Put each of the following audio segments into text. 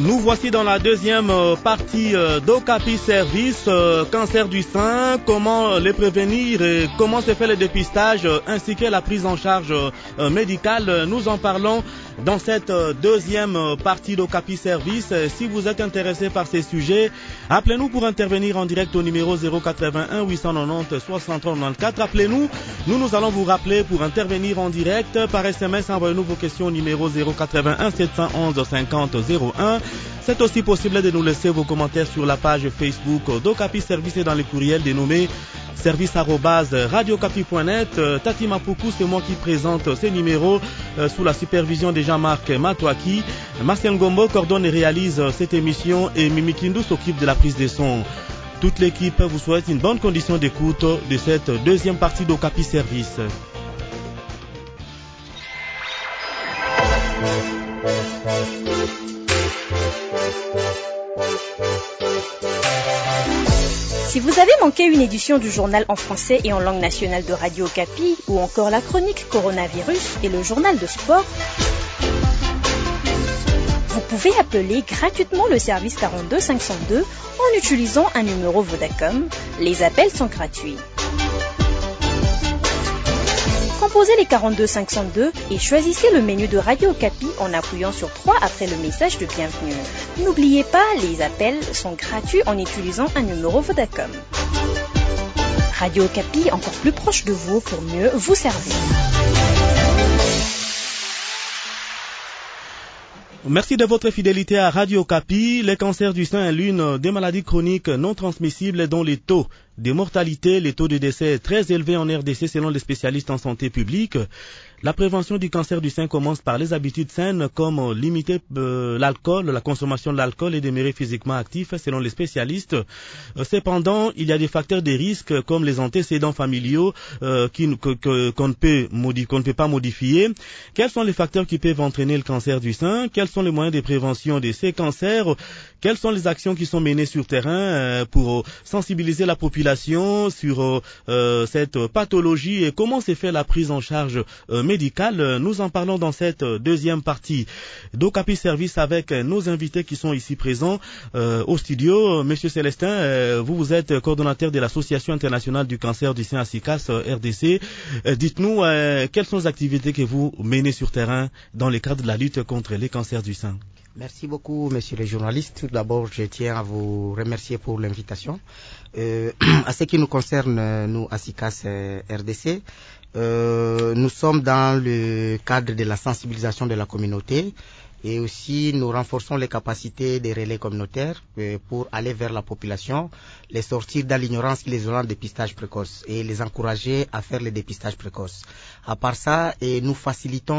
Nous voici dans la deuxième partie d'Okapi Service, cancer du sein, comment les prévenir et comment se fait le dépistage ainsi que la prise en charge médicale. Nous en parlons dans cette deuxième partie d'Okapi Service. Si vous êtes intéressé par ces sujets, appelez-nous pour intervenir en direct au numéro 081 890 6394. Appelez-nous, nous allons vous rappeler pour intervenir en direct. Par SMS, envoyez-nous vos questions au numéro 081 711 50 01. C'est aussi possible de nous laisser vos commentaires sur la page Facebook d'Okapi Service et dans les courriels dénommés service@radiocapi.net. Tati Mapoukou, c'est moi qui présente ces numéros sous la supervision de Jean-Marc Matouaki. Marcel Ngombo coordonne et réalise cette émission et Mimi Kindu s'occupe de la prise des sons. Toute l'équipe vous souhaite une bonne condition d'écoute de cette deuxième partie d'Okapi Service. Si vous avez manqué une édition du journal en français et en langue nationale de Radio Okapi, ou encore la chronique Coronavirus et le journal de sport, vous pouvez appeler gratuitement le service 42 502 en utilisant un numéro Vodacom. Les appels sont gratuits. Composez les 42 502 et choisissez le menu de Radio Okapi en appuyant sur 3 après le message de bienvenue. N'oubliez pas, les appels sont gratuits en utilisant un numéro Vodacom. Radio Okapi, encore plus proche de vous pour mieux vous servir. Merci de votre fidélité à Radio Okapi. Le cancer du sein est l'une des maladies chroniques non transmissibles dont les taux de mortalité, les taux de décès est très élevés en RDC selon les spécialistes en santé publique. La prévention du cancer du sein commence par les habitudes saines comme limiter l'alcool, la consommation de l'alcool et demeurer physiquement actif selon les spécialistes. Cependant, il y a des facteurs de risque comme les antécédents familiaux qu'on ne peut pas modifier. Quels sont les facteurs qui peuvent entraîner le cancer du sein? Quels sont les moyens de prévention de ces cancers? Quelles sont les actions qui sont menées sur terrain pour sensibiliser la population sur cette pathologie et comment se fait la prise en charge médicale? Nous en parlons dans cette deuxième partie d'Okapi Service avec nos invités qui sont ici présents au studio. Monsieur Célestin, vous êtes coordonnateur de l'Association internationale du cancer du sein à SICAS RDC. Dites-nous quelles sont les activités que vous menez sur terrain dans le cadre de la lutte contre les cancers du sein. Merci beaucoup, messieurs les journalistes. Tout d'abord, je tiens à vous remercier pour l'invitation. À ce qui nous concerne, nous, à SICAS RDC, nous sommes dans le cadre de la sensibilisation de la communauté et aussi nous renforçons les capacités des relais communautaires pour aller vers la population, les sortir dans l'ignorance qui les oriente dépistage précoce et les encourager à faire le dépistage précoce. À part ça, nous facilitons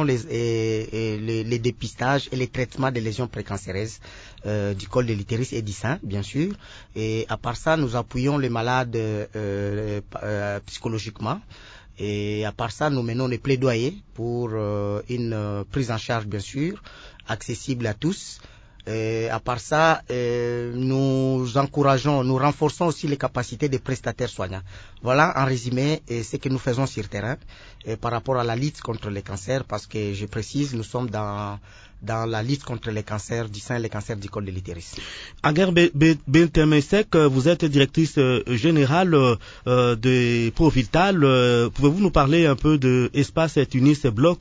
les dépistages et les traitements des lésions précancéreuses du col de l'utérus et du sein, bien sûr. Et à part ça, nous appuyons les malades psychologiquement. Et à part ça, nous menons des plaidoyers pour une prise en charge, bien sûr, accessible à tous. Et à part ça, nous renforçons aussi les capacités des prestataires soignants. Voilà, en résumé, ce que nous faisons sur terrain par rapport à la lutte contre les cancers, parce que je précise, nous sommes dans la lutte contre les cancers du sein et les cancers du col de l'utérus. Aguer Bentemesek, vous êtes directrice générale de Provital. Pouvez-vous nous parler un peu de Espace Tunis Bloc?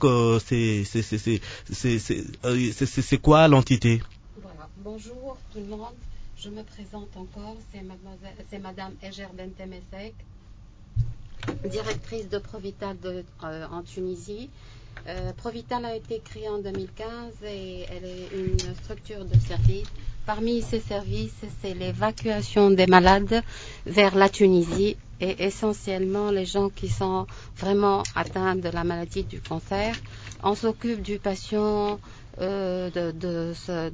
C'est quoi l'entité? Voilà. Bonjour tout le monde. Je me présente encore. C'est Madame Eger Bentemesek, directrice de Provital en Tunisie. Provital a été créée en 2015 et elle est une structure de service. Parmi ces services, c'est l'évacuation des malades vers la Tunisie et essentiellement les gens qui sont vraiment atteints de la maladie du cancer. On s'occupe du patient, de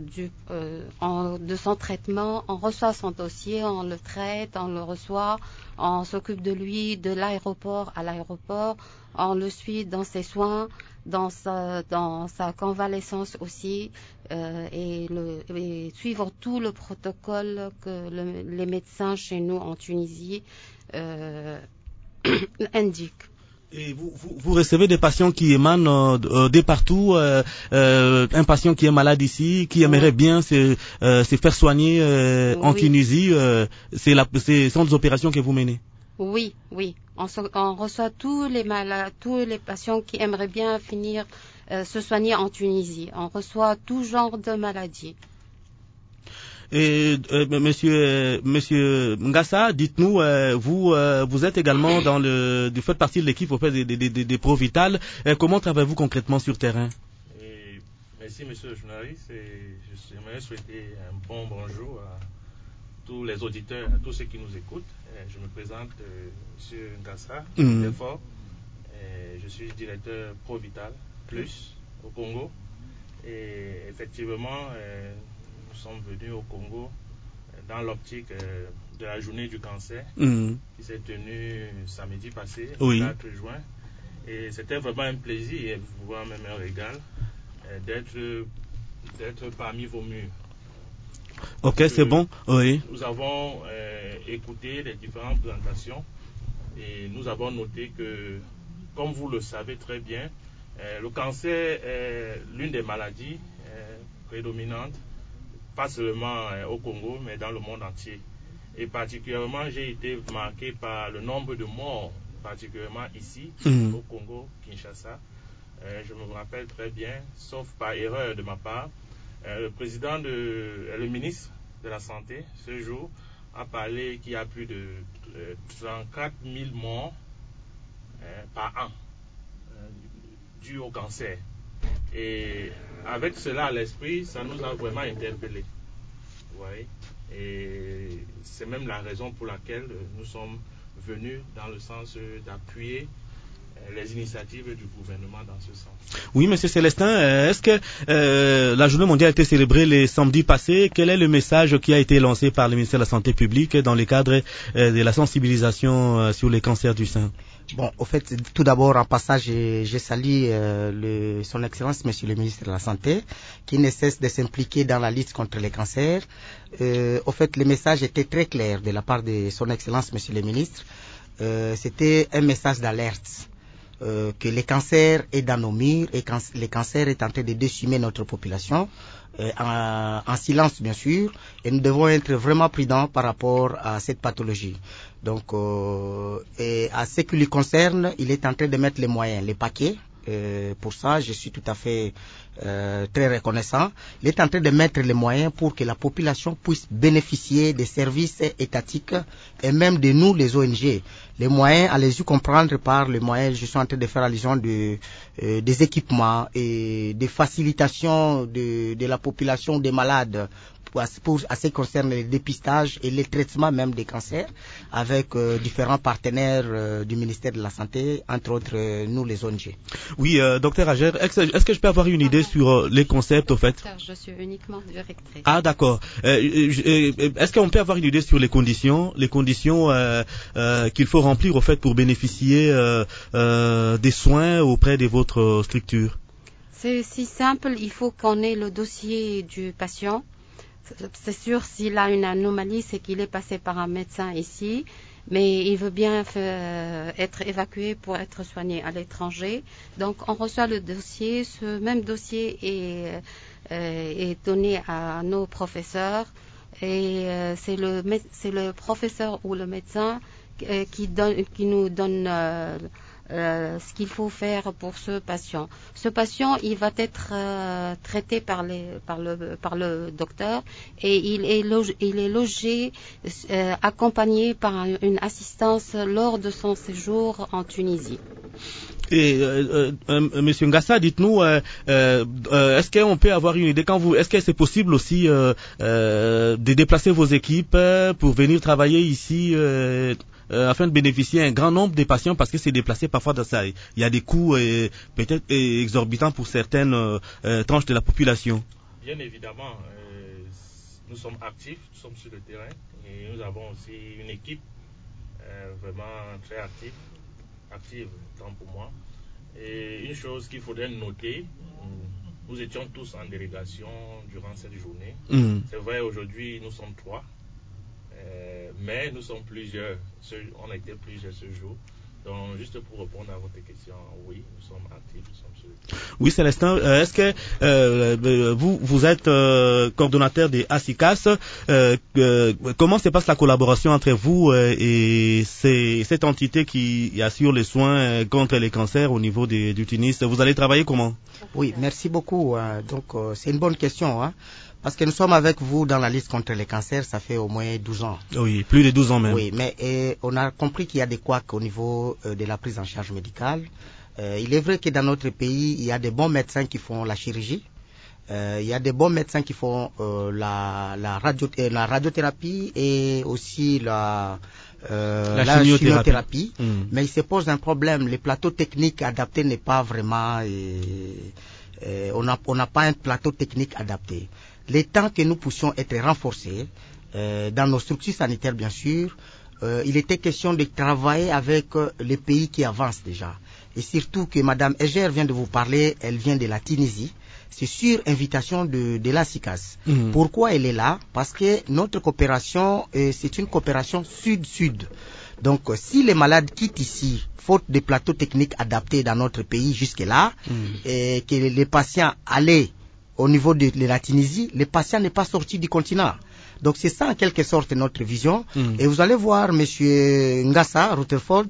son traitement, on reçoit son dossier, on le traite, on le reçoit, on s'occupe de lui de l'aéroport à l'aéroport, on le suit dans ses soins, dans sa convalescence aussi, et suivre tout le protocole que les médecins chez nous en Tunisie indiquent. Et vous recevez des patients qui émanent de partout, un patient qui est malade ici, qui aimerait bien se faire soigner en Tunisie, ce sont des opérations que vous menez? Oui. On reçoit tous les malades, tous les patients qui aimeraient bien finir se soigner en Tunisie. On reçoit tout genre de maladies. Et monsieur Ngassa, dites-nous, vous êtes également vous faites partie de l'équipe auprès des Provital. Comment travaillez-vous concrètement sur terrain? Merci monsieur le journaliste. J'aimerais souhaiter un bonjour à tous les auditeurs, à tous ceux qui nous écoutent. Je me présente, monsieur Ngassa, je suis directeur Provital Plus au Congo. Et effectivement, nous sommes venus au Congo dans l'optique de la journée du cancer qui s'est tenue samedi passé, le 4 juin. Et c'était vraiment un plaisir, et voire même un régal, d'être parmi vos murs. Ok, c'est bon. Oui. Nous avons écouté les différentes présentations et nous avons noté que, comme vous le savez très bien, le cancer est l'une des maladies prédominantes, pas seulement au Congo, mais dans le monde entier. Et particulièrement, j'ai été marqué par le nombre de morts, particulièrement ici, au Congo, Kinshasa. Je me rappelle très bien, sauf par erreur de ma part, le ministre de la Santé, ce jour, a parlé qu'il y a plus de 34 000 morts par an dus au cancer. Et avec cela à l'esprit, ça nous a vraiment interpellés. Ouais. Et c'est même la raison pour laquelle nous sommes venus dans le sens d'appuyer les initiatives du gouvernement dans ce sens. Oui, monsieur Célestin, est-ce que la journée mondiale a été célébrée les samedis passés? Quel est le message qui a été lancé par le ministère de la Santé publique dans le cadre de la sensibilisation sur les cancers du sein? Bon, au fait, tout d'abord, en passage, je salue son Excellence, Monsieur le ministre de la Santé, qui ne cesse de s'impliquer dans la lutte contre les cancers. Au fait, le message était très clair de la part de son Excellence, Monsieur le ministre. C'était un message d'alerte. Que le cancer est dans nos murs et que le cancer est en train de décimer notre population, en silence bien sûr, et nous devons être vraiment prudents par rapport à cette pathologie. Donc, et à ce qui lui concerne, il est en train de mettre les moyens, les paquets. Pour ça, je suis tout à fait très reconnaissant. Il est en train de mettre les moyens pour que la population puisse bénéficier des services étatiques et même de nous, les ONG. Les moyens, allez-y comprendre par les moyens, je suis en train de faire allusion des équipements et des facilitations de la population des malades à ce qui concerne le dépistage et le traitement même des cancers avec différents partenaires du ministère de la Santé, entre autres nous les ONG. Oui, docteur Ager, est-ce que je peux avoir une idée sur les concepts au fait? Je suis uniquement directrice. Ah d'accord. Est-ce qu'on peut avoir une idée sur les conditions qu'il faut remplir au fait pour bénéficier des soins auprès de votre structure? C'est si simple, il faut qu'on ait le dossier du patient. C'est sûr, s'il a une anomalie, c'est qu'il est passé par un médecin ici, mais il veut bien être évacué pour être soigné à l'étranger. Donc, on reçoit le dossier. Ce même dossier est donné à nos professeurs et c'est le professeur ou le médecin qui nous donne ce qu'il faut faire pour ce patient. Ce patient, il va être traité par le docteur et il est logé accompagné par une assistance lors de son séjour en Tunisie. Et Monsieur Ngassa, dites-nous, est-ce qu'on peut avoir une idée est-ce que c'est possible aussi de déplacer vos équipes pour venir travailler ici afin de bénéficier un grand nombre de patients, parce que c'est déplacé parfois dans ça. Il y a des coûts peut-être exorbitants pour certaines tranches de la population. Bien évidemment, nous sommes actifs, nous sommes sur le terrain et nous avons aussi une équipe vraiment très active tant pour moi. Et une chose qu'il faudrait noter, nous étions tous en délégation durant cette journée. C'est vrai, aujourd'hui nous sommes 3. Mais nous sommes plusieurs, on a été plusieurs ce jour. Donc, juste pour répondre à votre question, oui, nous sommes actifs, nous sommes sur le terrain. Oui, Célestin, est-ce que vous êtes coordonnateur des ASICAS, comment se passe la collaboration entre vous et cette entité qui assure les soins contre les cancers au niveau du Tunis? Vous allez travailler comment? Oui, merci beaucoup. C'est une bonne question, hein, parce que nous sommes avec vous dans la liste contre les cancers, ça fait au moins 12 ans. Oui, plus de 12 ans même. Oui, mais on a compris qu'il y a des couacs au niveau de la prise en charge médicale. Il est vrai que dans notre pays, il y a des bons médecins qui font la chirurgie. Il y a des bons médecins qui font la radiothérapie et aussi la chimiothérapie. Mais il se pose un problème. Les plateaux techniques adaptés n'est pas vraiment... on n'a pas un plateau technique adapté. Les temps que nous puissions être renforcés, dans nos structures sanitaires bien sûr, il était question de travailler avec les pays qui avancent déjà. Et surtout que Madame Eger vient de vous parler, elle vient de la Tunisie. C'est sur invitation de la CICAS. Pourquoi elle est là? Parce que notre coopération, c'est une coopération sud-sud. Donc, si les malades quittent ici, faute de plateaux techniques adaptés dans notre pays jusque-là, et que les patients allaient au niveau de la Tunisie, les patients n'est pas sortis du continent. Donc c'est ça en quelque sorte notre vision. Et vous allez voir Monsieur Ngassa Rutherford,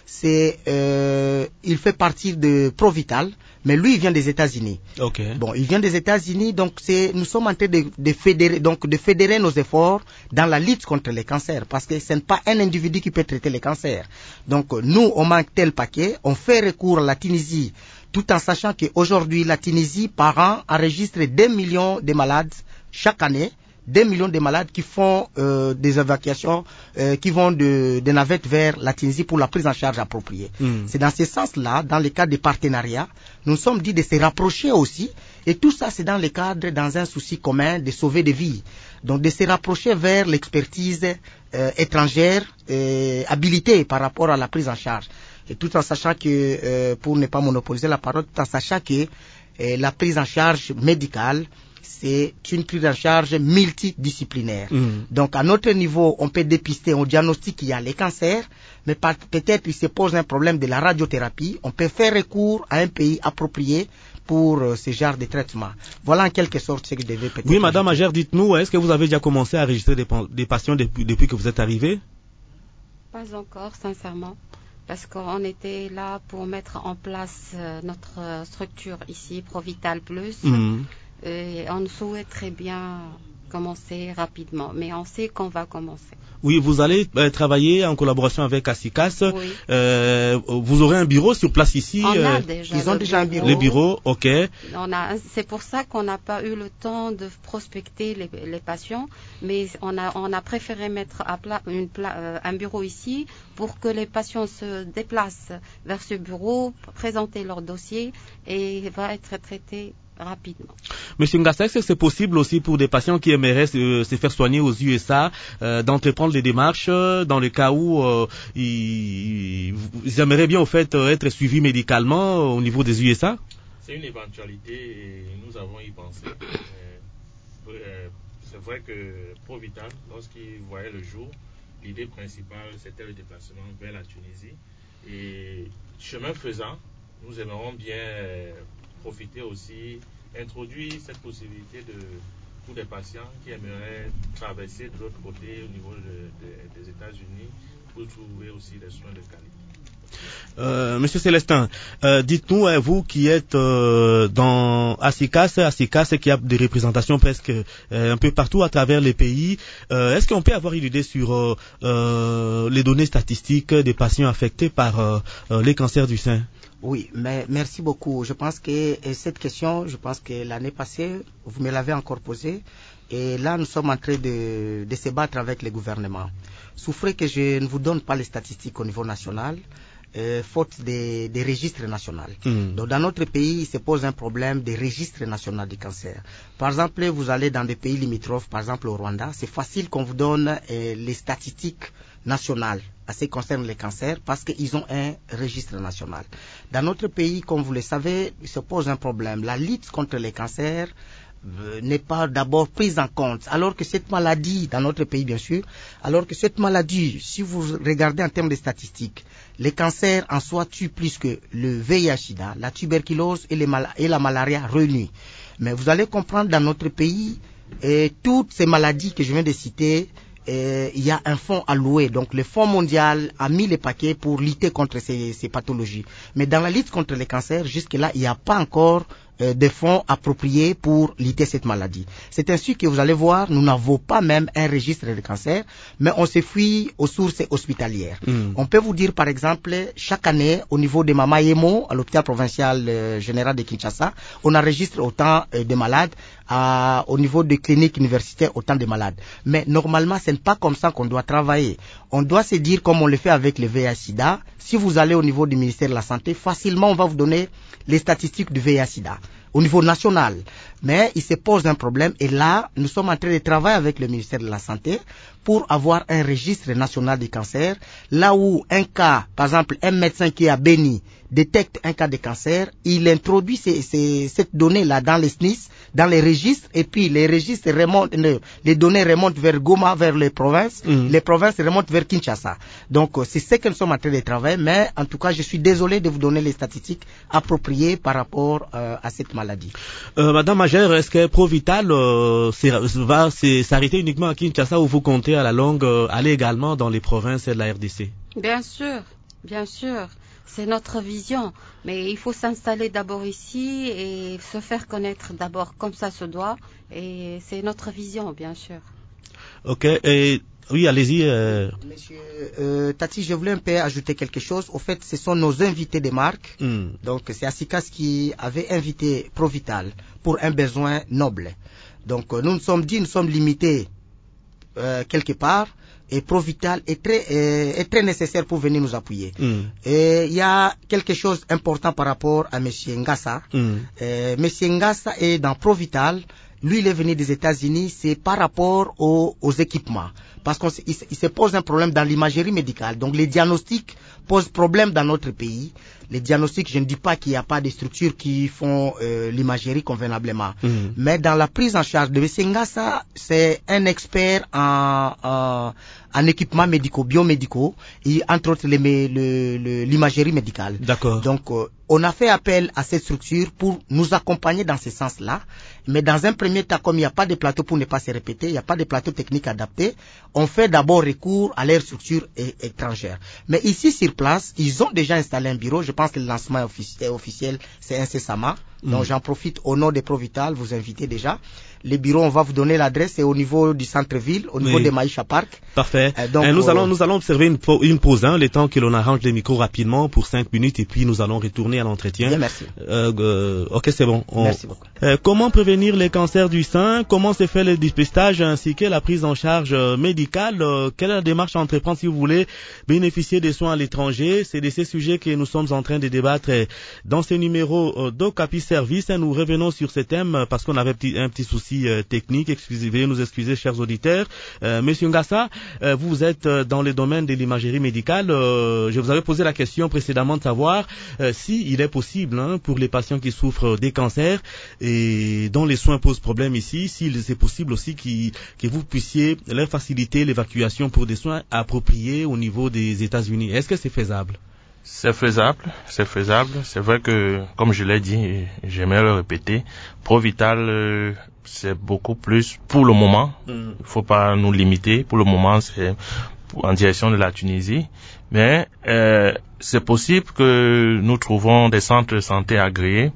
il fait partie de Provital, mais lui il vient des États-Unis. Okay. Bon, il vient des États-Unis, donc nous sommes en train de fédérer nos efforts dans la lutte contre les cancers, parce que ce n'est pas un individu qui peut traiter les cancers. Donc nous on manque tel paquet, on fait recours à la Tunisie, tout en sachant qu'aujourd'hui la Tunisie par an enregistre 2 millions de malades chaque année. 2 millions de malades qui font des évacuations, qui vont des navettes vers la Tunisie pour la prise en charge appropriée. C'est dans ce sens-là, dans le cadre des partenariats, nous sommes dit de se rapprocher aussi, et tout ça c'est dans le cadre, dans un souci commun de sauver des vies. Donc de se rapprocher vers l'expertise étrangère habilitée par rapport à la prise en charge. Et tout en sachant que, pour ne pas monopoliser la parole, tout en sachant que la prise en charge médicale, c'est une prise en charge multidisciplinaire. Donc à notre niveau, on peut dépister, on diagnostique qu'il y a les cancers, mais peut-être il se pose un problème de la radiothérapie. On peut faire recours à un pays approprié pour ce genre de traitement. Voilà en quelque sorte ce que je devais peut-être... Oui, Madame Ager, dites-nous, est-ce que vous avez déjà commencé à enregistrer des patients depuis que vous êtes arrivée? Pas encore, sincèrement. Parce qu'on était là pour mettre en place notre structure ici, Provital Plus. Et on souhaite très bien commencer rapidement, mais on sait qu'on va commencer. Oui, vous allez travailler en collaboration avec ASICAS. Oui. Vous aurez un bureau sur place ici. Ils ont déjà un bureau. Le bureau, ok. C'est pour ça qu'on n'a pas eu le temps de prospecter les patients, mais on a préféré mettre à plat un bureau ici pour que les patients se déplacent vers ce bureau, présenter leur dossier et va être traité rapidement. Monsieur Ngassa, est-ce que c'est possible aussi pour des patients qui aimeraient se faire soigner aux USA d'entreprendre les démarches dans le cas où ils aimeraient bien au fait être suivis médicalement au niveau des USA? C'est une éventualité et nous avons y pensé. C'est vrai que Provital, lorsqu'il voyait le jour, l'idée principale c'était le déplacement vers la Tunisie et chemin faisant, nous aimerions bien profiter aussi, introduire cette possibilité pour des patients qui aimeraient traverser de l'autre côté au niveau des États-Unis pour trouver aussi des soins de qualité. Monsieur Célestin, dites-nous, vous qui êtes dans ASICAS qui a des représentations presque un peu partout à travers les pays, est-ce qu'on peut avoir une idée sur les données statistiques des patients affectés par les cancers du sein? Oui, mais merci beaucoup. Je pense que cette question, l'année passée, vous me l'avez encore posée. Et là, nous sommes en train de se battre avec les gouvernements. Souffrez que je ne vous donne pas les statistiques au niveau national, faute des registres nationaux. Donc, dans notre pays, il se pose un problème des registres nationaux du cancer. Par exemple, vous allez dans des pays limitrophes, par exemple au Rwanda, c'est facile qu'on vous donne les statistiques nationales à ce qui concerne les cancers parce qu'ils ont un registre national. Dans notre pays, comme vous le savez, il se pose un problème. La lutte contre les cancers n'est pas d'abord prise en compte, alors que cette maladie, dans notre pays bien sûr, alors que cette maladie, si vous regardez en termes de statistiques, les cancers en soi tuent plus que le VIH-Sida, la tuberculose et la malaria réunies. Mais vous allez comprendre, dans notre pays, toutes ces maladies que je viens de citer, il y a un fonds alloué. Donc le Fonds mondial a mis les paquets pour lutter contre ces pathologies. Mais dans la lutte contre les cancers, jusque-là, il n'y a pas encore des fonds appropriés pour lutter cette maladie. C'est ainsi que vous allez voir, nous n'avons pas même un registre de cancer, mais on se fuit aux sources hospitalières. On peut vous dire, par exemple, chaque année, au niveau de Mama Yemo, à l'hôpital provincial général de Kinshasa, on enregistre autant de malades, au niveau des cliniques universitaires, autant de malades. Mais normalement, ce n'est pas comme ça qu'on doit travailler. On doit se dire, comme on le fait avec le VIH-Sida, si vous allez au niveau du ministère de la Santé, facilement on va vous donner les statistiques du VIH-Sida au niveau national. Mais il se pose un problème et là, nous sommes en train de travailler avec le ministère de la Santé pour avoir un registre national des cancers. Là où un cas, par exemple, un médecin qui a béni détecte un cas de cancer, il introduit cette donnée-là dans les SNIS, dans les registres, et puis les registres remontent, les données remontent vers Goma, vers les provinces, les provinces remontent vers Kinshasa. Donc c'est ce que nous sommes en train de travailler, mais en tout cas, je suis désolé de vous donner les statistiques appropriées par rapport à cette maladie. Madame Magère, est-ce que Provital va s'arrêter uniquement à Kinshasa ou vous comptez à la longue aller également dans les provinces de la RDC? Bien sûr. C'est notre vision, mais il faut s'installer d'abord ici et se faire connaître d'abord comme ça se doit, et c'est notre vision, bien sûr. Ok, et oui, allez-y. Monsieur Tati, je voulais un peu ajouter quelque chose. Au fait, ce sont nos invités de marque. Donc, c'est Asikas qui avait invité Provital pour un besoin noble. Donc, nous sommes limités quelque part. Et Provital est très nécessaire pour venir nous appuyer. Et il y a quelque chose d'important par rapport à Monsieur Ngassa. Monsieur Ngassa est dans Provital. Lui, il est venu des États-Unis. C'est par rapport aux équipements. Parce qu'il se pose un problème dans l'imagerie médicale. Donc, les diagnostics posent problème dans notre pays. Les diagnostics, je ne dis pas qu'il n'y a pas de structures qui font l'imagerie convenablement. Mais dans la prise en charge de M. Ngassa, c'est un expert en équipements médicaux, biomédicaux, et entre autres l'imagerie médicale. D'accord. Donc, on a fait appel à cette structure pour nous accompagner dans ce sens-là. Mais dans un premier temps, comme il n'y a pas de plateau pour ne pas se répéter, il n'y a pas de plateau technique adapté, on fait d'abord recours à leur structure étrangère. Mais ici, sur place, ils ont déjà installé un bureau. Je pense que le lancement officiel, c'est incessamment. Donc, j'en profite au nom de Provital, vous invitez déjà. Les bureaux, on va vous donner l'adresse, c'est au niveau du centre-ville, au niveau de Maïcha Park. Parfait. Donc, nous allons observer une pause, le temps que l'on arrange les micros rapidement pour 5 minutes et puis nous allons retourner à l'entretien. Bien, merci. Ok, c'est bon. Merci beaucoup. Comment prévenir les cancers du sein? Comment se fait le dépistage ainsi que la prise en charge médicale? Quelle est la démarche à entreprendre si vous voulez bénéficier des soins à l'étranger? C'est de ces sujets que nous sommes en train de débattre dans ce numéro d'Okapi Service. Nous revenons sur ce thème parce qu'on avait un petit souci technique. Veuillez nous excuser, chers auditeurs. Monsieur Ngassa, vous êtes dans le domaine de l'imagerie médicale. Je vous avais posé la question précédemment de savoir si il est possible pour les patients qui souffrent des cancers et dont les soins posent problème ici, s'il est possible aussi que vous puissiez leur faciliter l'évacuation pour des soins appropriés au niveau des États-Unis. Est-ce que c'est faisable? C'est faisable. C'est vrai que, comme je l'ai dit, j'aimerais le répéter, Provital, c'est beaucoup plus pour le moment. Il faut pas nous limiter. Pour le moment, c'est en direction de la Tunisie. Mais c'est possible que nous trouvons des centres de santé agréés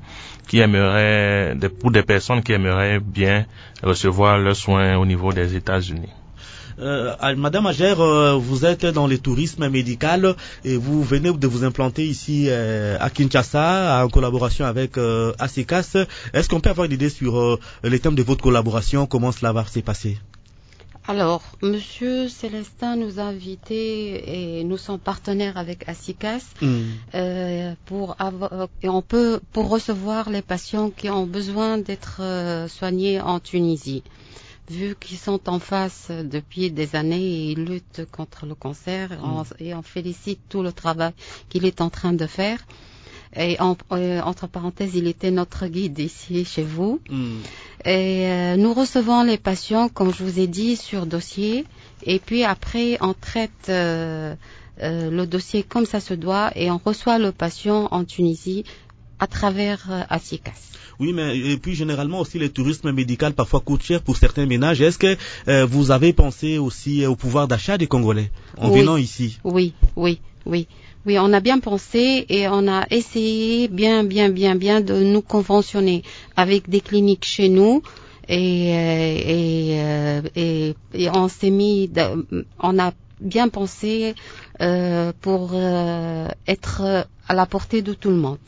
pour des personnes qui aimeraient bien recevoir leurs soins au niveau des États-Unis. Madame Magère, vous êtes dans le tourisme médical et vous venez de vous implanter ici à Kinshasa en collaboration avec ASECAS. Est-ce qu'on peut avoir une idée sur les thèmes de votre collaboration, comment cela va se passer? Alors, Monsieur Célestin nous a invités et nous sommes partenaires avec ASICAS pour recevoir les patients qui ont besoin d'être soignés en Tunisie. Vu qu'ils sont en face depuis des années et ils luttent contre le cancer, et on félicite tout le travail qu'il est en train de faire. Et entre parenthèses, il était notre guide ici chez vous. Et nous recevons les patients, comme je vous ai dit, sur dossier. Et puis après, on traite le dossier comme ça se doit et on reçoit le patient en Tunisie à travers Assicas. Oui, mais et puis généralement aussi le tourisme médical parfois coûte cher pour certains ménages. Est-ce que vous avez pensé aussi au pouvoir d'achat des Congolais en venant ici? Oui, on a bien pensé et on a essayé bien de nous conventionner avec des cliniques chez nous et on s'est mis, on a bien pensé pour être à la portée de tout le monde.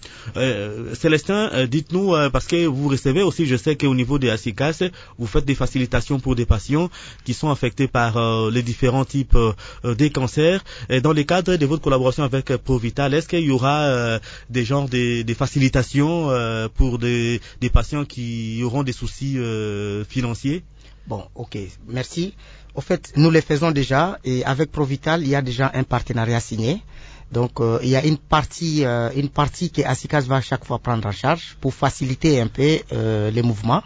Célestin, dites-nous, parce que vous recevez aussi, je sais qu'au niveau des Assicas, vous faites des facilitations pour des patients qui sont affectés par les différents types des cancers. Et dans le cadre de votre collaboration avec Provital, est-ce qu'il y aura des genres des facilitations pour des patients qui auront des soucis financiers? Bon, ok, merci. Au fait, nous les faisons déjà et avec Provital, il y a déjà un partenariat signé. Donc, il y a une partie que Assicas va à chaque fois prendre en charge pour faciliter un peu les mouvements.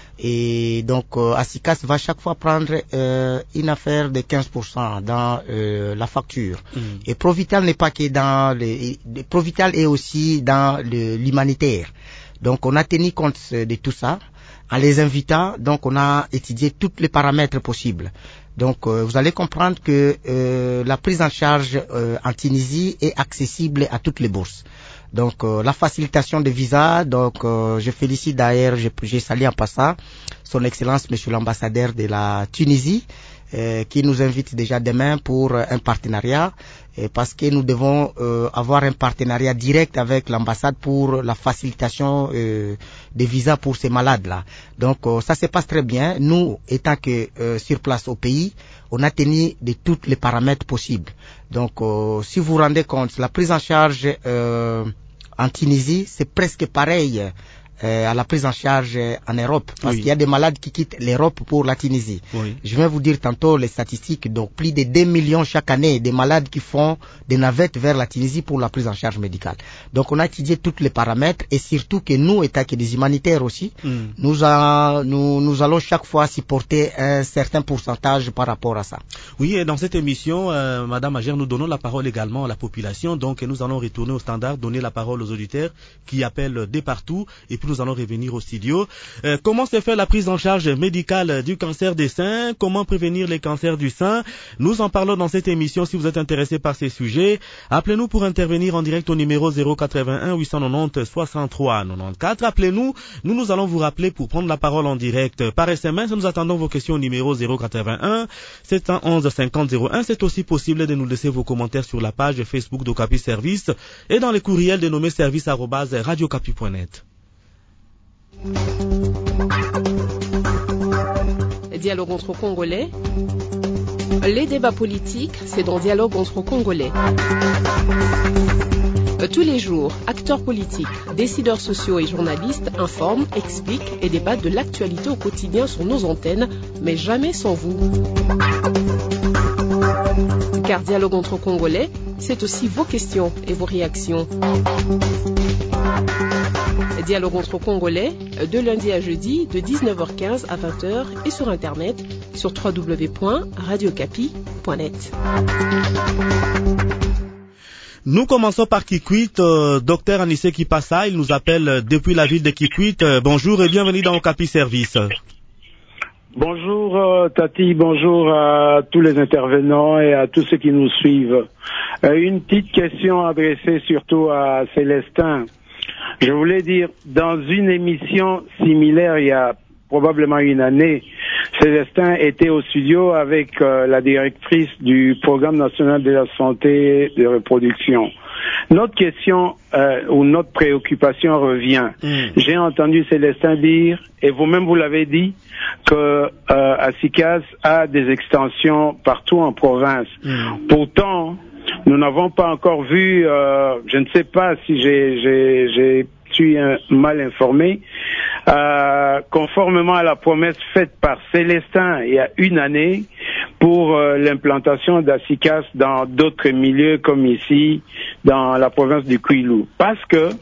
Et donc, Assicas va chaque fois prendre une affaire de 15% dans la facture. Et Provital n'est pas que dans Provital est aussi dans l'humanitaire. Donc, on a tenu compte de tout ça. En les invitant, donc on a étudié tous les paramètres possibles. Donc vous allez comprendre que la prise en charge en Tunisie est accessible à toutes les bourses. Donc la facilitation des visas, donc je félicite d'ailleurs, j'ai salué en passant son Excellence Monsieur l'ambassadeur de la Tunisie qui nous invite déjà demain pour un partenariat parce que nous devons avoir un partenariat direct avec l'ambassade pour la facilitation des visas pour ces malades-là. Donc ça se passe très bien. Nous, étant que sur place au pays, on a tenu de tous les paramètres possibles. Donc si vous vous rendez compte, la prise en charge en Tunisie, c'est presque pareil à la prise en charge en Europe, parce qu'il y a des malades qui quittent l'Europe pour la Tunisie. Je vais vous dire tantôt les statistiques, donc plus de 2 millions chaque année des malades qui font des navettes vers la Tunisie pour la prise en charge médicale. Donc on a étudié tous les paramètres et surtout que nous, étant que des humanitaires aussi, nous allons chaque fois supporter un certain pourcentage par rapport à ça. Oui, et dans cette émission, Madame Agère, nous donnons la parole également à la population, donc nous allons retourner au standard, donner la parole aux auditeurs qui appellent de partout, et puis nous allons revenir au studio. Comment se fait la prise en charge médicale du cancer des seins? Comment prévenir les cancers du sein? Nous en parlons dans cette émission. Si vous êtes intéressé par ces sujets, appelez-nous pour intervenir en direct au numéro 081 890 63 94. Appelez-nous. Nous allons vous rappeler pour prendre la parole en direct. Par SMS, nous attendons vos questions au numéro 081 711 50 01. C'est aussi possible de nous laisser vos commentaires sur la page Facebook d'Ocapi Service et dans les courriels dénommés service@radiocapi.net. Dialogue entre Congolais. Les débats politiques, c'est dans Dialogue entre Congolais. Tous les jours, acteurs politiques, décideurs sociaux et journalistes informent, expliquent et débattent de l'actualité au quotidien sur nos antennes, mais jamais sans vous. Car Dialogue entre Congolais, c'est aussi vos questions et vos réactions. Dialogue entre Congolais, de lundi à jeudi, de 19h15 à 20h et sur Internet, sur www.radiocapi.net. Nous commençons par Kikwit. Docteur Anissé Kipassa, il nous appelle depuis la ville de Kikwit. Bonjour et bienvenue dans Okapi Service. Bonjour Tati, bonjour à tous les intervenants et à tous ceux qui nous suivent. Une petite question adressée surtout à Célestin. Je voulais dire, dans une émission similaire, il y a probablement une année, Célestin était au studio avec la directrice du Programme national de la santé de reproduction. Notre question ou notre préoccupation revient. J'ai entendu Célestin dire, et vous-même vous l'avez dit, que Assicas a des extensions partout en province. Pourtant, nous n'avons pas encore vu, je ne sais pas si je suis mal informé, conformément à la promesse faite par Célestin il y a une année pour l'implantation d'Assicas dans d'autres milieux comme ici, dans la province du Kwilu. Parce que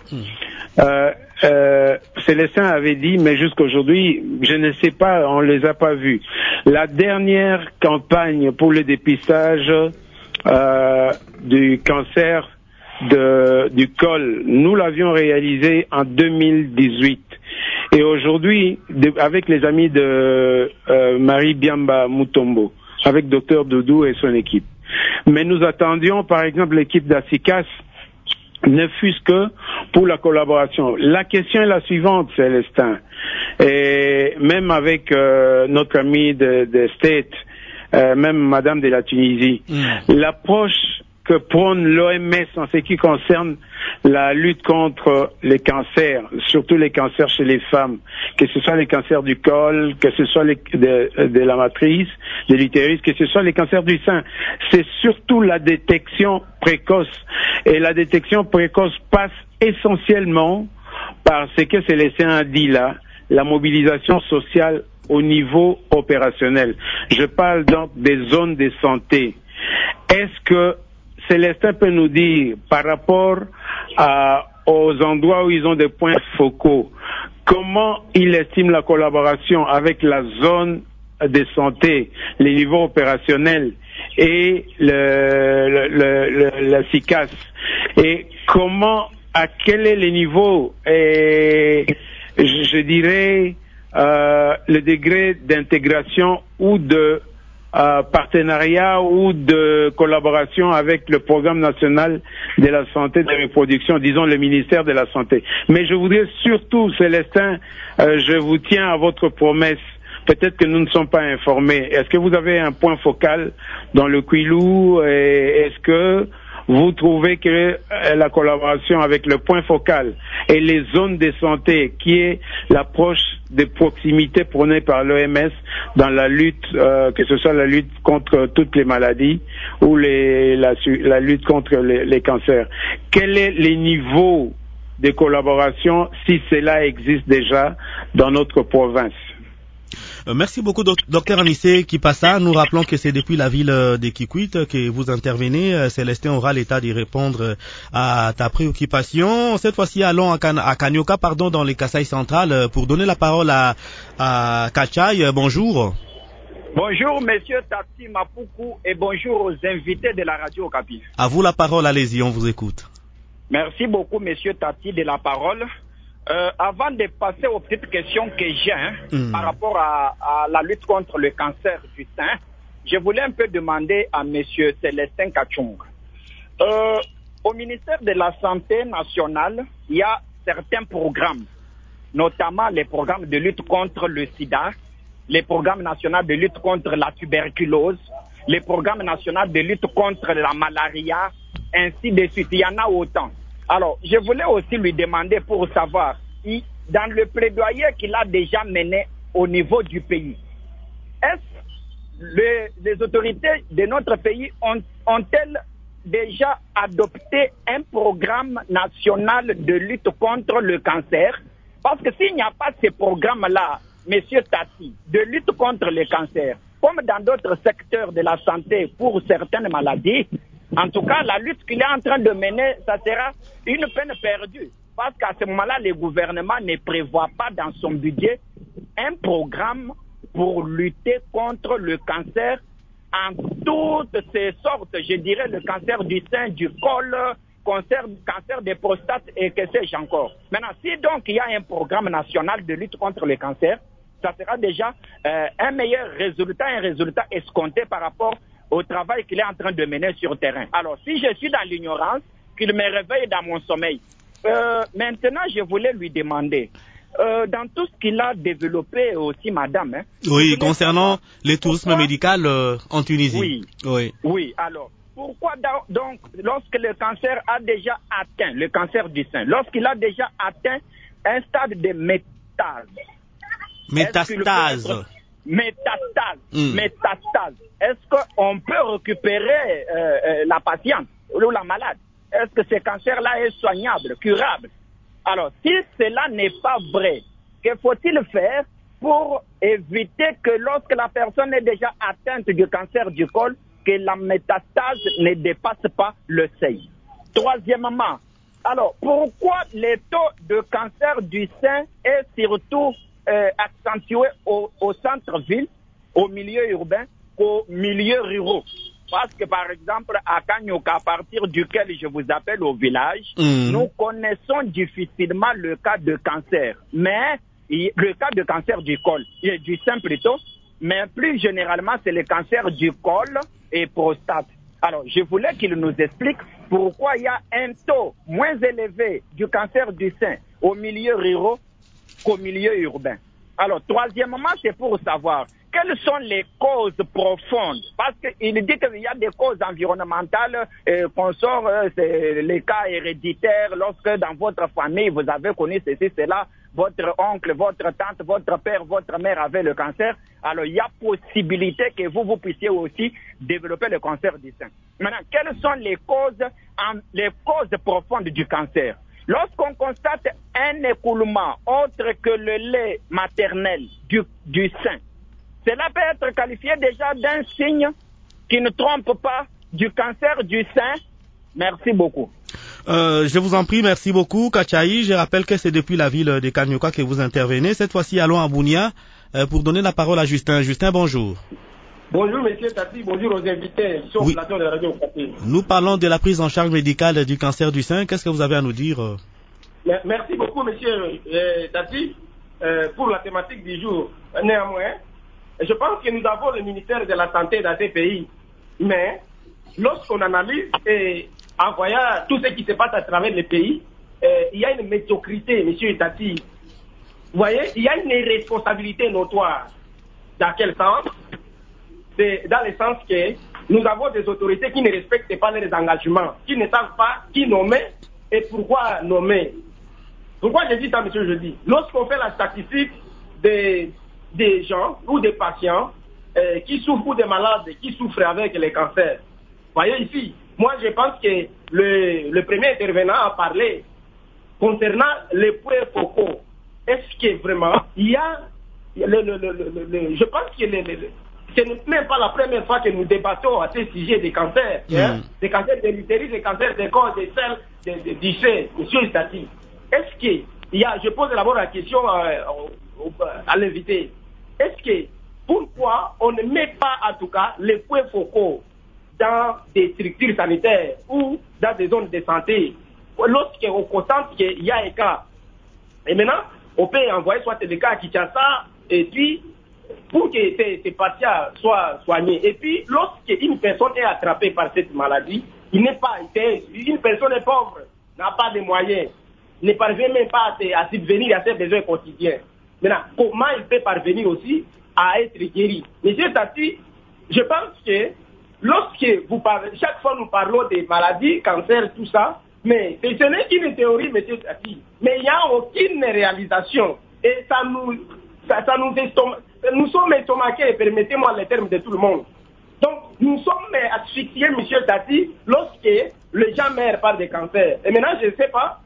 Célestin avait dit, mais jusqu'aujourd'hui, je ne sais pas, on les a pas vus. La dernière campagne pour le dépistage du cancer du col. Nous l'avions réalisé en 2018. Et aujourd'hui, avec les amis de Marie Biamba Mutombo, avec Dr Doudou et son équipe. Mais nous attendions, par exemple, l'équipe d'Assicas, ne fût-ce que pour la collaboration. La question est la suivante, Célestin. Et même avec notre ami de State, même Madame de la Tunisie, l'approche que prône l'OMS en ce qui concerne la lutte contre les cancers, surtout les cancers chez les femmes, que ce soit les cancers du col, que ce soit de la matrice, de l'utérus, que ce soit les cancers du sein, c'est surtout la détection précoce. Et la détection précoce passe essentiellement par ce que Célestin a dit là, la mobilisation sociale au niveau opérationnel. Je parle donc des zones de santé. Est-ce que Célestin peut nous dire, par rapport aux endroits où ils ont des points focaux, comment il estime la collaboration avec la zone de santé, les niveaux opérationnels et la CICAS, et à quel est le niveau, je dirais, le degré d'intégration ou de partenariat ou de collaboration avec le programme national de la santé de reproduction, disons le ministère de la Santé. Mais je voudrais surtout, Célestin, je vous tiens à votre promesse. Peut-être que nous ne sommes pas informés. Est-ce que vous avez un point focal dans le Kwilu? Est-ce que vous trouvez que la collaboration avec le point focal et les zones de santé, qui est l'approche de proximité prônée par l'OMS dans la lutte, que ce soit la lutte contre toutes les maladies ou la lutte contre les cancers, quel est le niveau de collaboration, si cela existe déjà dans notre province? Merci beaucoup, docteur Anissé Kipassa. Nous rappelons que c'est depuis la ville de Kikwit que vous intervenez. Célestin aura l'état d'y répondre à ta préoccupation. Cette fois-ci, allons à Kanyoka, dans les Kasaï centrales, pour donner la parole à Kachai. Bonjour. Bonjour, monsieur Tati Mapuku, et bonjour aux invités de la radio Okapi. À vous la parole, allez-y, on vous écoute. Merci beaucoup, monsieur Tati, de la parole. Avant de passer aux petites questions que j'ai par rapport à la lutte contre le cancer du sein, je voulais un peu demander à monsieur Célestin Kachung. Au ministère de la Santé nationale, il y a certains programmes, notamment les programmes de lutte contre le sida, les programmes nationaux de lutte contre la tuberculose, les programmes nationaux de lutte contre la malaria, ainsi de suite. Il y en a autant. Alors, je voulais aussi lui demander pour savoir, dans le plaidoyer qu'il a déjà mené au niveau du pays, est-ce les autorités de notre pays ont-elles déjà adopté un programme national de lutte contre le cancer? Parce que s'il n'y a pas ce programme-là, monsieur Tati, de lutte contre le cancer, comme dans d'autres secteurs de la santé pour certaines maladies, en tout cas, la lutte qu'il est en train de mener, ça sera une peine perdue. Parce qu'à ce moment-là, le gouvernement ne prévoit pas dans son budget un programme pour lutter contre le cancer en toutes ses sortes. Je dirais le cancer du sein, du col, cancer des prostates et que sais-je encore. Maintenant, si donc il y a un programme national de lutte contre le cancer, ça sera déjà un meilleur résultat, un résultat escompté par rapport au travail qu'il est en train de mener sur le terrain. Alors, si je suis dans l'ignorance, qu'il me réveille dans mon sommeil. Maintenant, je voulais lui demander, dans tout ce qu'il a développé aussi, madame... oui, concernant le tourisme médical en Tunisie. Oui, alors, pourquoi donc, lorsque le cancer a déjà atteint, le cancer du sein, lorsqu'il a déjà atteint un stade de métastase, est-ce qu'on peut récupérer la patiente ou la malade? Est-ce que ce cancer-là est soignable, curable? Alors, si cela n'est pas vrai, que faut-il faire pour éviter que lorsque la personne est déjà atteinte du cancer du col, que la métastase ne dépasse pas le seuil? Troisièmement, alors, pourquoi le taux de cancer du sein est surtout accentué au centre-ville, au milieu urbain, qu'au milieu rural? Parce que, par exemple, à Kanyoka, à partir duquel je vous appelle au village, nous connaissons difficilement le cas de cancer. Mais le cas de cancer du col, du sein plutôt, mais plus généralement, c'est le cancer du col et prostate. Alors, je voulais qu'il nous explique pourquoi il y a un taux moins élevé du cancer du sein au milieu rural qu'au milieu urbain. Alors, troisièmement, c'est pour savoir quelles sont les causes profondes. Parce qu'il dit qu'il y a des causes environnementales qu'on sort, c'est les cas héréditaires, lorsque dans votre famille, vous avez connu ceci, cela, votre oncle, votre tante, votre père, votre mère avait le cancer. Alors, il y a possibilité que vous puissiez aussi développer le cancer du sein. Maintenant, quelles sont les causes profondes du cancer? Lorsqu'on constate un écoulement autre que le lait maternel du sein, cela peut être qualifié déjà d'un signe qui ne trompe pas du cancer du sein. Merci beaucoup. Je vous en prie, merci beaucoup, Kachaï. Je rappelle que c'est depuis la ville de Kanyoka que vous intervenez. Cette fois-ci, allons à Bunia pour donner la parole à Justin. Justin, bonjour. Bonjour, monsieur Tati. Bonjour aux invités sur le plateau de la radio Okapi. Nous parlons de la prise en charge médicale du cancer du sein. Qu'est-ce que vous avez à nous dire? Merci beaucoup, monsieur Tati, pour la thématique du jour. Néanmoins, je pense que nous avons le ministère de la Santé dans ces pays. Mais lorsqu'on analyse et en voyant tout ce qui se passe à travers les pays, il y a une médiocrité, monsieur Tati. Vous voyez, il y a une irresponsabilité notoire. Dans quel sens? C'est dans le sens que nous avons des autorités qui ne respectent pas leurs engagements, qui ne savent pas qui nommer et pourquoi nommer. Pourquoi je dis ça, monsieur, je dis? Lorsqu'on fait la statistique des gens ou des patients qui souffrent ou des malades qui souffrent avec les cancers, vous voyez ici, moi je pense que le premier intervenant a parlé concernant les points focaux. Est-ce que vraiment il y a je pense que ce n'est même pas la première fois que nous débattons à ce sujet des cancers, des cancers de l'utérus, des cancers des corps, des selles, du sein, monsieur Stati. Est-ce que je pose d'abord la question à l'invité. Est-ce que pourquoi on ne met pas en tout cas les points focaux dans des structures sanitaires ou dans des zones de santé lorsqu'on constate qu'il y a un cas? Et maintenant, on peut envoyer soit des cas à Kinshasa et puis pour que ces patients soient soignés. Et puis, lorsqu'une personne est attrapée par cette maladie, une personne est pauvre, n'a pas de moyens, ne parvient même pas à subvenir à ses besoins quotidiens. Maintenant, comment il peut parvenir aussi à être guéri? Monsieur Tati, je pense que lorsque vous parlez, chaque fois nous parlons des maladies, cancer, tout ça, mais ce n'est qu'une théorie, monsieur Tati. Mais il n'y a aucune réalisation. Et ça nous estomaque. Nous sommes estomaqués, permettez-moi le terme de tout le monde. Donc, nous sommes asphyxiés, monsieur Tati, lorsque les gens meurent par des cancers. Et maintenant, je ne sais pas,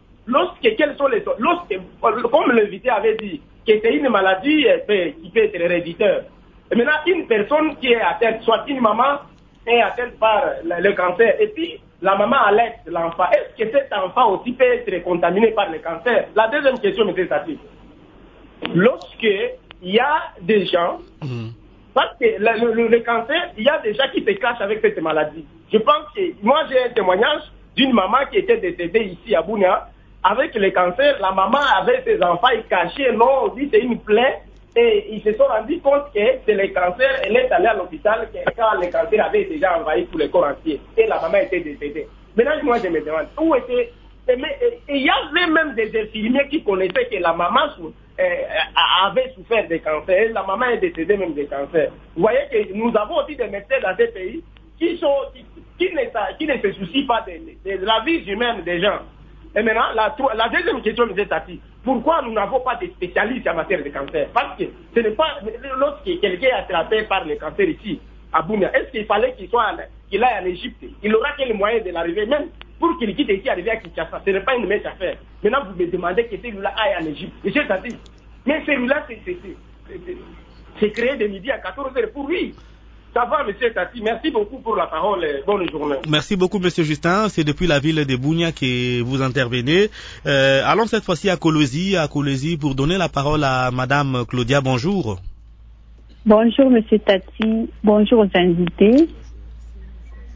comme l'invité avait dit, que c'est une maladie qui peut être héréditaire. Et maintenant, une personne qui est atteinte, soit une maman, est atteinte par le cancer, et puis la maman allaite l'enfant. Est-ce que cet enfant aussi peut être contaminé par le cancer? La deuxième question, monsieur Tati. Lorsque il y a des gens, parce que le cancer, il y a des gens qui se cachent avec cette maladie. Je pense que, moi j'ai un témoignage d'une maman qui était décédée ici à Bunia, avec le cancer, la maman avait ses enfants, ils cachaient, non, on dit c'est une plaie, et ils se sont rendus compte que c'est le cancer, elle est allée à l'hôpital quand le cancer avait déjà envahi tout le corps entier, et la maman était décédée. Maintenant, moi je me demande, où était... Et il y avait même des infirmiers qui connaissaient que la maman avait souffert de cancer. La maman est décédée même de cancer. Vous voyez que nous avons aussi des médecins dans ces pays qui ne se soucient pas de la vie humaine des gens. Et maintenant, la deuxième question, M. Tati, pourquoi nous n'avons pas de spécialistes en matière de cancer? Parce que ce n'est pas lorsque quelqu'un est attrapé par le cancer ici, à Bunia, est-ce qu'il fallait qu'il aille en Égypte? Il aura quel moyen de l'arriver? Même pour qu'il quitte ici, arriver à Kinshasa, ce n'est pas une mince affaire. Maintenant, vous me demandez que celui-là aille en Égypte. Monsieur Tati, mais celui-là, c'est créé de midi à 14h pour lui. Ça va, monsieur Tati. Merci beaucoup pour la parole. Bonne journée. Merci beaucoup, monsieur Justin. C'est depuis la ville de Bunia que vous intervenez. Allons cette fois-ci à Kolwezi pour donner la parole à madame Claudia. Bonjour. Bonjour, monsieur Tati. Bonjour aux invités.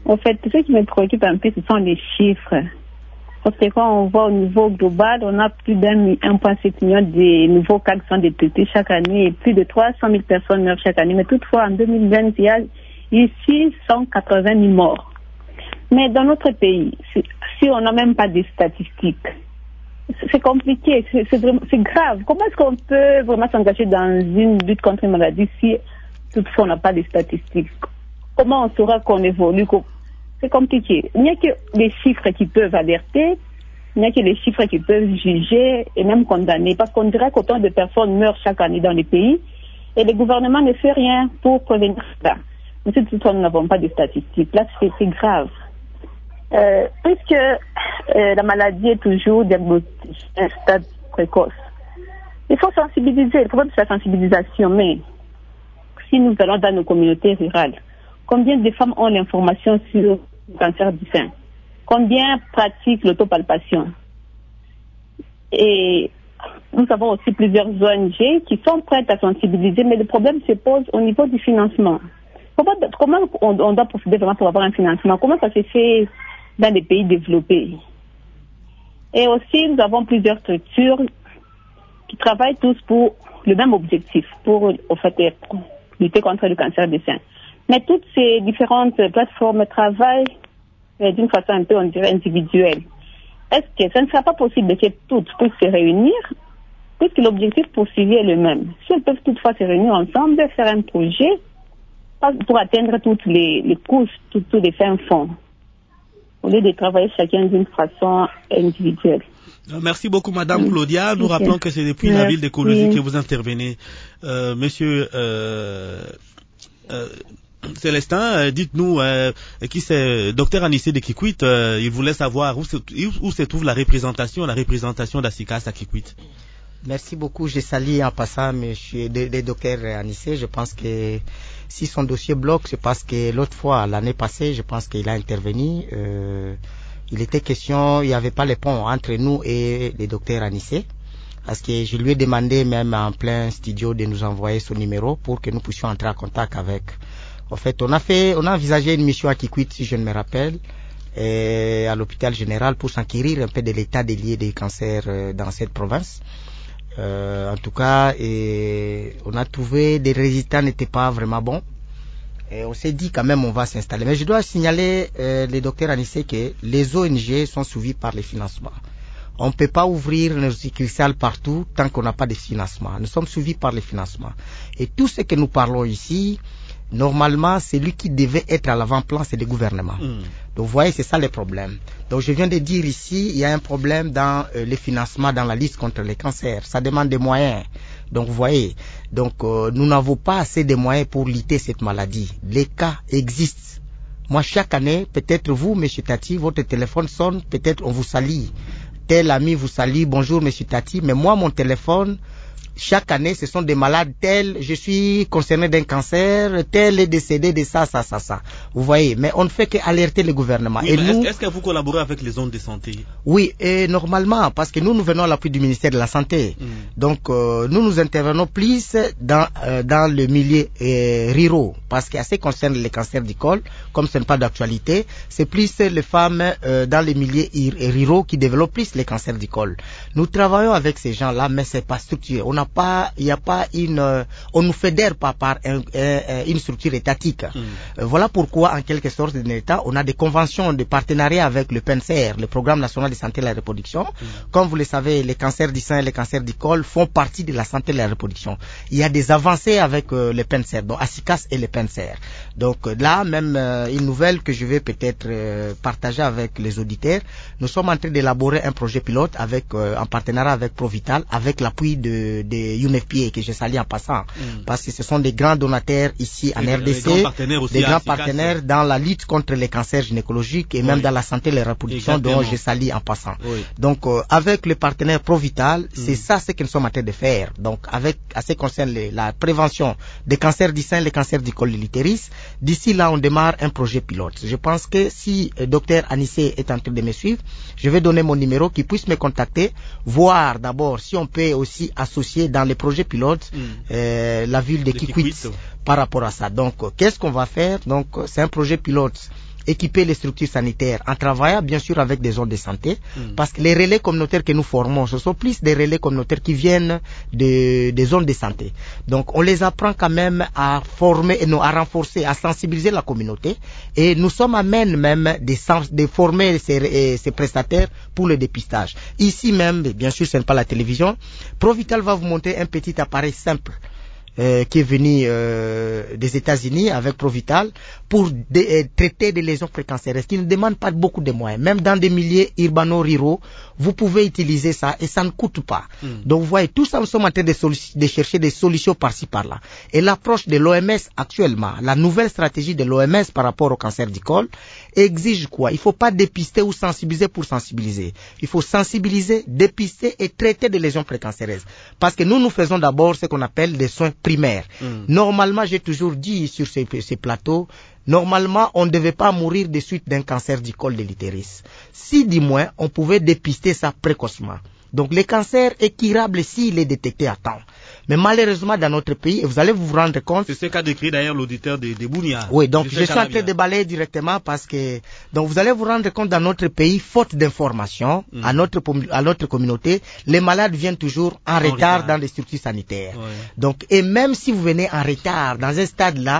En fait, ce qui me préoccupe un peu, ce sont les chiffres. Parce que quand on voit au niveau global, on a plus d'1,7 million de nouveaux cas qui sont détectés chaque année et plus de 300 000 personnes meurent chaque année. Mais toutefois, en 2020, il y a ici 180 000 morts. Mais dans notre pays, si on n'a même pas de statistiques, c'est compliqué, c'est grave. Comment est-ce qu'on peut vraiment s'engager dans une lutte contre une maladie si toutefois on n'a pas de statistiques? Comment on saura qu'on évolue? C'est compliqué. Il n'y a que les chiffres qui peuvent alerter, il n'y a que les chiffres qui peuvent juger et même condamner. Parce qu'on dirait qu'autant de personnes meurent chaque année dans les pays et le gouvernement ne fait rien pour prévenir ça. Mais si toutefois nous n'avons pas de statistiques, là c'est grave. Puisque la maladie est toujours diagnostiquée à un stade précoce, il faut sensibiliser. Le problème c'est la sensibilisation. Mais si nous allons dans nos communautés rurales, combien de femmes ont l'information sur le cancer du sein? Combien pratiquent l'autopalpation? Et nous avons aussi plusieurs ONG qui sont prêtes à sensibiliser, mais le problème se pose au niveau du financement. Comment on doit procéder vraiment pour avoir un financement? Comment ça se fait dans les pays développés? Et aussi, nous avons plusieurs structures qui travaillent tous pour le même objectif, pour lutter contre le cancer du sein. Mais toutes ces différentes plateformes travaillent d'une façon un peu, on dirait, individuelle. Est-ce que ça ne sera pas possible que toutes puissent se réunir, puisque l'objectif poursuivi est le même? Si elles peuvent toutefois se réunir ensemble, faire un projet pour atteindre toutes les couches, tous les fins fonds, au lieu de travailler chacun d'une façon individuelle. Merci beaucoup, Madame Claudia. Nous rappelons que c'est depuis la ville d'Écologie que vous intervenez. Monsieur Célestin, dites-nous qui c'est Docteur Anissé de Kikwit. Il voulait savoir où se trouve la représentation d'Asikas à Kikwit. Merci beaucoup. Je salue en passant Monsieur le Docteur Anissé. Je pense que si son dossier bloque, c'est parce que l'autre fois, l'année passée, je pense qu'il a intervenu. Il était question, il n'y avait pas le pont entre nous et le Docteur Anissé. Parce que je lui ai demandé même en plein studio de nous envoyer son numéro pour que nous puissions entrer en contact avec. En fait, on a envisagé une mission à Kikwit, si je ne me rappelle, à l'hôpital général pour s'enquérir un peu de l'état des lieux des cancers dans cette province. En tout cas, on a trouvé des résultats n'étaient pas vraiment bons. Et on s'est dit quand même on va s'installer. Mais je dois signaler, le docteur Anissé, que les ONG sont suivies par les financements. On ne peut pas ouvrir nos succursales partout tant qu'on n'a pas de financement. Nous sommes suivis par les financements. Et tout ce que nous parlons ici, normalement, celui qui devait être à l'avant-plan, c'est le gouvernement. Donc, vous voyez, c'est ça le problème. Donc, je viens de dire ici, il y a un problème dans les financements, dans la lutte contre les cancers. Ça demande des moyens. Donc, vous voyez, nous n'avons pas assez de moyens pour lutter cette maladie. Les cas existent. Moi, chaque année, peut-être vous, Monsieur Tati, votre téléphone sonne, peut-être on vous salue. Tel ami vous salue, bonjour Monsieur Tati, mais moi, mon téléphone, chaque année, ce sont des malades tels, je suis concerné d'un cancer, tel est décédé de ça. Vous voyez, mais on ne fait qu'alerter le gouvernement. Oui, et nous, est-ce que vous collaborez avec les zones de santé? Oui, et normalement, parce que nous venons à l'appui du ministère de la Santé. Donc, nous intervenons plus dans le milieu ruraux, parce qu'à ce qui concerne les cancers du col, comme ce n'est pas d'actualité, c'est plus les femmes dans les milieux ruraux qui développent plus les cancers du col. Nous travaillons avec ces gens-là, mais c'est pas structuré. On nous fédère pas par une structure étatique. Voilà pourquoi, en quelque sorte, dans l'État, on a des conventions de partenariat avec le PNCR, le Programme National de Santé de la Reproduction. Comme vous le savez, les cancers du sein et les cancers du col font partie de la santé de la reproduction. Il y a des avancées avec le PNCR, donc Asikas et le PNCR. Donc là, même une nouvelle que je vais peut-être partager avec les auditeurs, nous sommes en train d'élaborer un projet pilote en partenariat avec Provital, avec l'appui de UNFPA que je salue en passant, parce que ce sont des grands donateurs ici en RDC, des grands partenaires dans la lutte contre les cancers gynécologiques et même dans la santé et la reproduction, dont je salue en passant. Donc avec le partenaire Provital, c'est ça ce que nous sommes en train de faire. Donc à ce qui concerne la prévention des cancers du sein, les cancers du col de l'utérus, d'ici là on démarre un projet pilote. Je pense que si docteur Anissé est en train de me suivre, je vais donner mon numéro, qu'il puisse me contacter, voir d'abord si on peut aussi associer dans les projets pilotes la ville de Kikwit par rapport à ça. Donc, qu'est-ce qu'on va faire? Donc, c'est un projet pilote équiper les structures sanitaires en travaillant bien sûr avec des zones de santé, parce que les relais communautaires que nous formons, ce sont plus des relais communautaires qui viennent des zones de santé. Donc on les apprend quand même à former, à renforcer, à sensibiliser la communauté, et nous sommes à même de former ces prestataires pour le dépistage. Ici même, bien sûr ce n'est pas la télévision, Provital va vous montrer un petit appareil simple qui est venu des États-Unis avec Provital pour traiter des lésions précancéreuses qui ne demandent pas beaucoup de moyens. Même dans des milieux urbano-ruraux, vous pouvez utiliser ça et ça ne coûte pas. Donc vous voyez, tout ça, nous sommes en train de chercher des solutions par-ci par-là. Et l'approche de l'OMS actuellement, la nouvelle stratégie de l'OMS par rapport au cancer du col, exige quoi? Il ne faut pas dépister ou sensibiliser pour sensibiliser. Il faut sensibiliser, dépister et traiter des lésions précancéreuses. Parce que nous faisons d'abord ce qu'on appelle des soins primaire. Normalement, j'ai toujours dit sur ces plateaux, normalement, on ne devait pas mourir de suite d'un cancer du col de l'utérus. Si, du moins, on pouvait dépister ça précocement. Donc, le cancer est curable s'il est détecté à temps. Mais malheureusement, dans notre pays, et vous allez vous rendre compte... C'est ce qu'a décrit d'ailleurs l'auditeur de Bounia. Oui, donc je suis en train de balayer directement parce que... Donc, vous allez vous rendre compte, dans notre pays, faute d'information, à notre communauté, les malades viennent toujours en retard dans les structures sanitaires. Ouais. Donc, et même si vous venez en retard dans un stade là,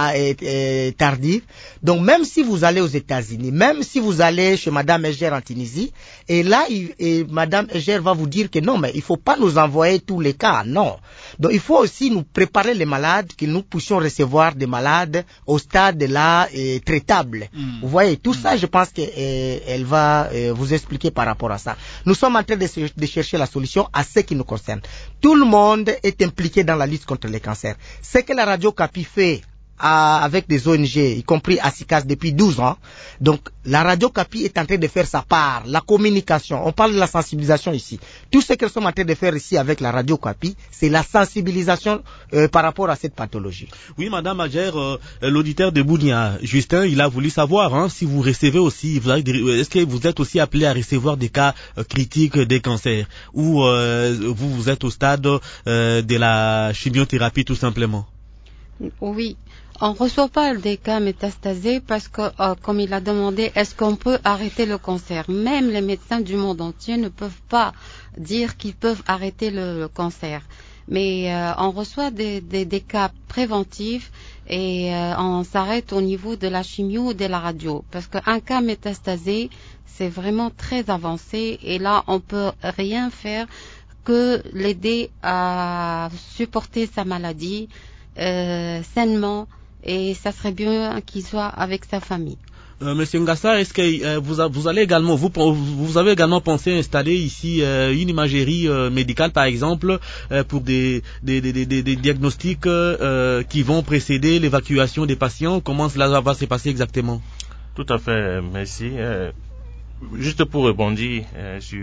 tardif. Donc même si vous allez aux États-Unis, même si vous allez chez Madame Eger en Tunisie, et là, Madame Eger va vous dire que non, mais il faut pas nous envoyer tous les cas, non. Donc il faut aussi nous préparer les malades, que nous puissions recevoir des malades au stade là traitable. Vous voyez, tout ça, je pense que elle va vous expliquer par rapport à ça. Nous sommes en train de chercher la solution à ce qui nous concerne. Tout le monde est impliqué dans la lutte contre les cancers. Ce que la Radio Capi fait avec des ONG, y compris ASICAS depuis 12 ans. Donc, la Radio Capi est en train de faire sa part, la communication. On parle de la sensibilisation ici. Tout ce que nous sommes en train de faire ici avec la Radio Capi, c'est la sensibilisation par rapport à cette pathologie. Oui, Madame Ager, l'auditeur de Bounia, Justin, il a voulu savoir si vous recevez aussi, est-ce que vous êtes aussi appelé à recevoir des cas critiques des cancers, ou vous êtes au stade de la chimiothérapie tout simplement? Oui. On ne reçoit pas des cas métastasés parce que, comme il a demandé, est-ce qu'on peut arrêter le cancer? Même les médecins du monde entier ne peuvent pas dire qu'ils peuvent arrêter le cancer. Mais on reçoit des cas préventifs et on s'arrête au niveau de la chimio ou de la radio. Parce qu'un cas métastasé, c'est vraiment très avancé et là, on peut rien faire que l'aider à supporter sa maladie sainement. Et ça serait bien qu'il soit avec sa famille. Monsieur Ngassa, est-ce que vous allez également, vous avez également pensé installer ici une imagerie médicale, par exemple, pour des diagnostics qui vont précéder l'évacuation des patients? Comment cela va se passer exactement? Tout à fait, merci. Juste pour rebondir sur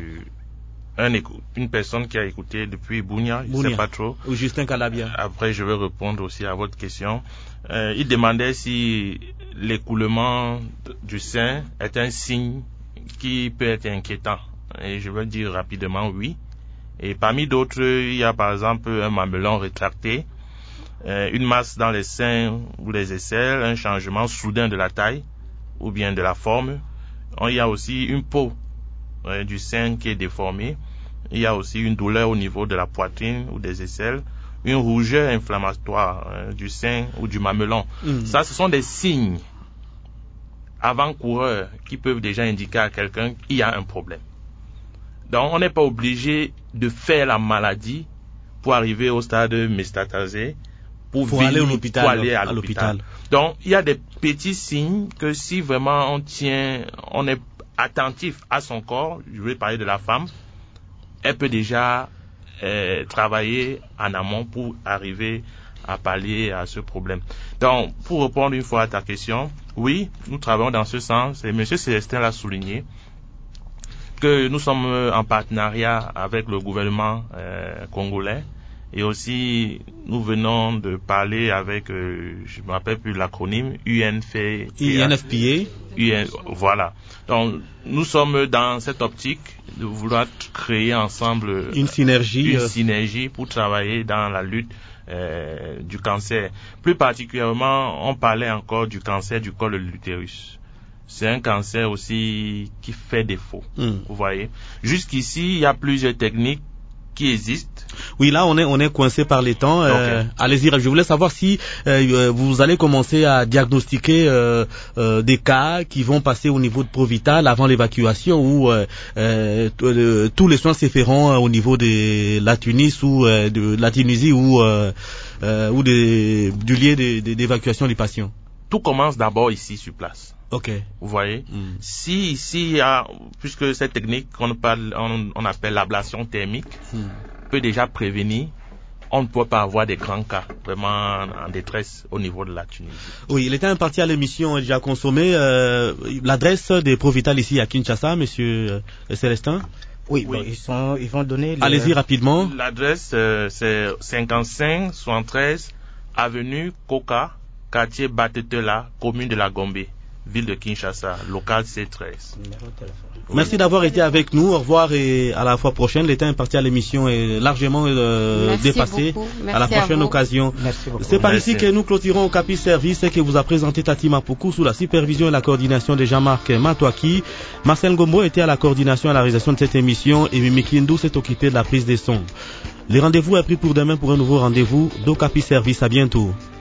une personne qui a écouté depuis Bounia, je ne sais pas trop. Ou Justin Calabia. Après, je vais répondre aussi à votre question. Il demandait si l'écoulement du sein est un signe qui peut être inquiétant. Et je vais dire rapidement oui. Et parmi d'autres, il y a par exemple un mamelon rétracté, une masse dans les seins ou les aisselles, un changement soudain de la taille ou bien de la forme. Il y a aussi une peau du sein qui est déformée. Il y a aussi une douleur au niveau de la poitrine ou des aisselles, une rougeur inflammatoire du sein ou du mamelon. Ça, ce sont des signes avant-coureurs qui peuvent déjà indiquer à quelqu'un qu'il y a un problème. Donc, on n'est pas obligé de faire la maladie pour arriver au stade métastasé, pour aller à l'hôpital. Donc, il y a des petits signes que si vraiment on est attentif à son corps, je vais parler de la femme, elle peut déjà travailler en amont pour arriver à pallier à ce problème. Donc, pour répondre une fois à ta question, oui, nous travaillons dans ce sens, et M. Célestin l'a souligné, que nous sommes en partenariat avec le gouvernement congolais, et aussi nous venons de parler avec, je ne me rappelle plus l'acronyme, UNFPA. Voilà. Donc, nous sommes dans cette optique de vouloir créer ensemble une synergie pour travailler dans la lutte du cancer. Plus particulièrement, on parlait encore du cancer du col de l'utérus. C'est un cancer aussi qui fait défaut. Vous voyez. Jusqu'ici, il y a plusieurs techniques qui existent. Oui, là, on est coincé par les temps. Okay. Allez-y, je voulais savoir si vous allez commencer à diagnostiquer des cas qui vont passer au niveau de Provital avant l'évacuation ou tous les soins se feront au niveau de la Tunisie ou de la Tunisie ou du lieu d'évacuation des patients. Tout commence d'abord ici sur place. Ok. Vous voyez, si ici il y a, puisque cette technique qu'on appelle l'ablation thermique peut déjà prévenir, on ne peut pas avoir des grands cas vraiment en détresse au niveau de la Tunisie. Oui, il était imparti à l'émission déjà consommé. L'adresse des Provital ici à Kinshasa, Monsieur Célestin. Oui. Bon, ils vont donner. Allez-y rapidement. L'adresse c'est 55 73 avenue Koka, quartier Batetela, commune de la Gombe. Ville de Kinshasa, local C13. Merci d'avoir été avec nous. Au revoir et à la fois prochaine. Le temps imparti à l'émission est largement dépassé. À la prochaine occasion. C'est par ici que nous clôturons Okapi Service que vous a présenté Tati Mapuku sous la supervision et la coordination de Jean-Marc Matouaki. Marcel Gombo était à la coordination et à la réalisation de cette émission et Mimi Kindou s'est occupé de la prise des sons. Les rendez-vous est pris pour demain pour un nouveau rendez-vous d'Okapi Service. À bientôt.